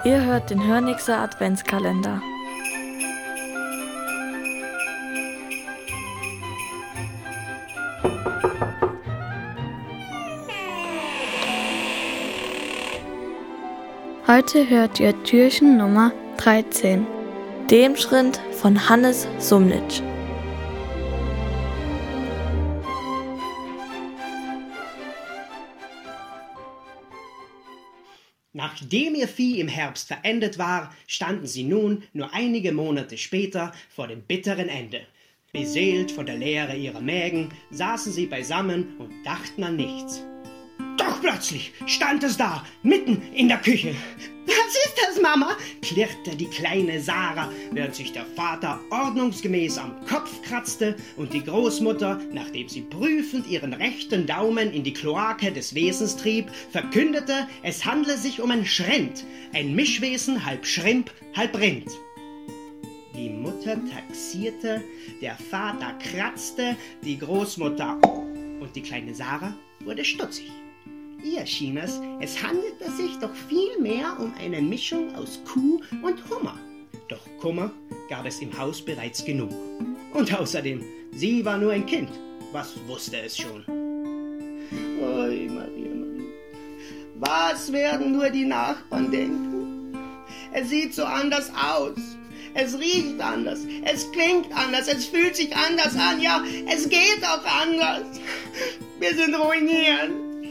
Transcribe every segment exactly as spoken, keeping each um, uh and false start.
Ihr hört den Hörnixer Adventskalender. Heute hört ihr Türchen Nummer dreizehn, dem Schritt von Hannes Sumnitsch. Nachdem ihr Vieh im Herbst verendet war, standen sie nun, nur einige Monate später, vor dem bitteren Ende. Beseelt von der Leere ihrer Mägen, saßen sie beisammen und dachten an nichts. Doch plötzlich stand es da, mitten in der Küche. »Was ist das, Mama?« klirrte die kleine Sarah, während sich der Vater ordnungsgemäß am Kopf kratzte und die Großmutter, nachdem sie prüfend ihren rechten Daumen in die Kloake des Wesens trieb, verkündete, es handle sich um ein Schrind, ein Mischwesen, halb Schrimp, halb Rind. Die Mutter taxierte, der Vater kratzte, die Großmutter und die kleine Sarah wurde stutzig. Ihr schien es, es handelte sich doch vielmehr um eine Mischung aus Kuh und Hummer. Doch Kummer gab es im Haus bereits genug. Und außerdem, sie war nur ein Kind. Was wusste es schon? Oi, Maria, Maria. Was werden nur die Nachbarn denken? Es sieht so anders aus. Es riecht anders. Es klingt anders. Es fühlt sich anders an. Ja, es geht auch anders. Wir sind ruiniert.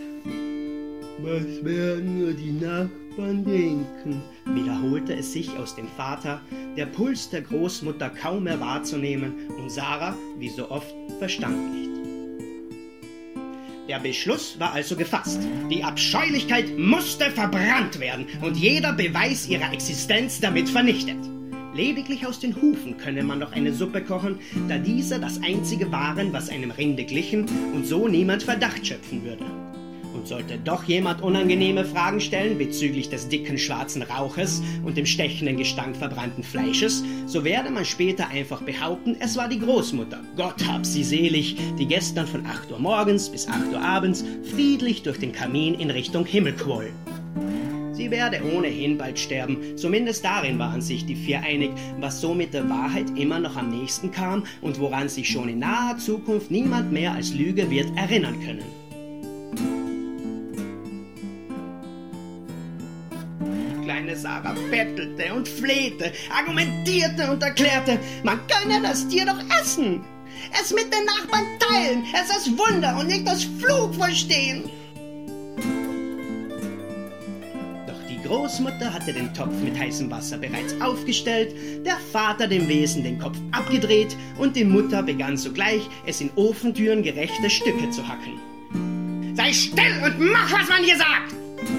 Was werden nur die Nachbarn denken? Wiederholte es sich aus dem Vater, der Puls der Großmutter kaum mehr wahrzunehmen, und Sarah, wie so oft, verstand nicht. Der Beschluss war also gefasst. Die Abscheulichkeit musste verbrannt werden und jeder Beweis ihrer Existenz damit vernichtet. Lediglich aus den Hufen könne man noch eine Suppe kochen, da diese das einzige waren, was einem Rinde glichen und so niemand Verdacht schöpfen würde. Und sollte doch jemand unangenehme Fragen stellen bezüglich des dicken schwarzen Rauches und dem stechenden Gestank verbrannten Fleisches, so werde man später einfach behaupten, es war die Großmutter, Gott hab sie selig, die gestern von acht Uhr morgens bis acht Uhr abends friedlich durch den Kamin in Richtung Himmel quoll. Sie werde ohnehin bald sterben, zumindest darin waren sich die vier einig, was so mit der Wahrheit immer noch am nächsten kam und woran sich schon in naher Zukunft niemand mehr als Lüge wird erinnern können. Kleine Sarah bettelte und flehte, argumentierte und erklärte, man könne das Tier doch essen, es mit den Nachbarn teilen, es als Wunder und nicht als Fluch verstehen. Doch die Großmutter hatte den Topf mit heißem Wasser bereits aufgestellt, der Vater dem Wesen den Kopf abgedreht und die Mutter begann sogleich, es in Ofentüren gerechte Stücke zu hacken. Sei still und mach, was man dir sagt!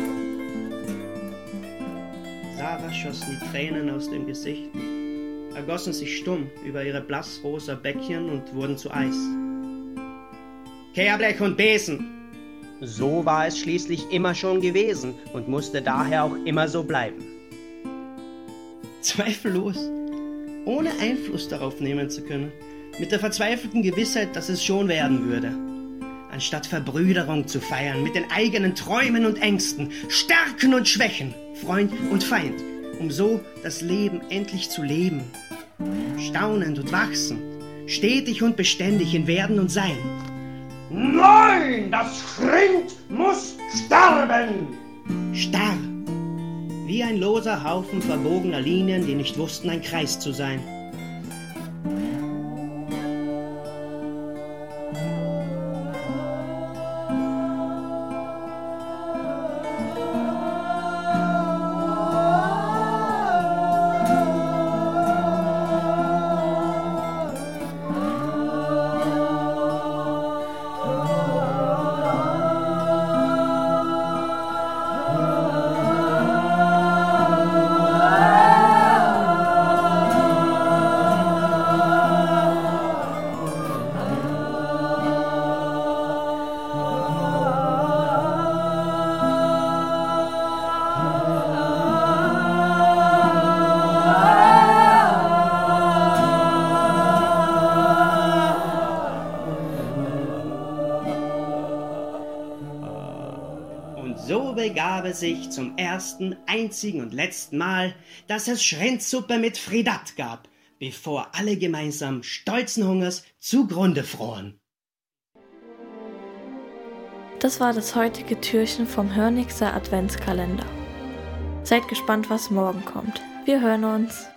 Sarah schossen die Tränen aus dem Gesicht, ergossen sich stumm über ihre blassrosa Bäckchen und wurden zu Eis. Kehrblech und Besen! So war es schließlich immer schon gewesen und musste daher auch immer so bleiben. Zweifellos, ohne Einfluss darauf nehmen zu können, mit der verzweifelten Gewissheit, dass es schon werden würde. Anstatt Verbrüderung zu feiern mit den eigenen Träumen und Ängsten, Stärken und Schwächen, Freund und Feind, um so das Leben endlich zu leben. Staunend und wachsen, stetig und beständig in Werden und Sein. Nein, das Schrind muss sterben! Starr, wie ein loser Haufen verbogener Linien, die nicht wussten, ein Kreis zu sein. Und so begab es sich zum ersten, einzigen und letzten Mal, dass es Schrindsuppe mit Fridat gab, bevor alle gemeinsam stolzen Hungers zugrunde froren. Das war das heutige Türchen vom Hörnixer Adventskalender. Seid gespannt, was morgen kommt. Wir hören uns.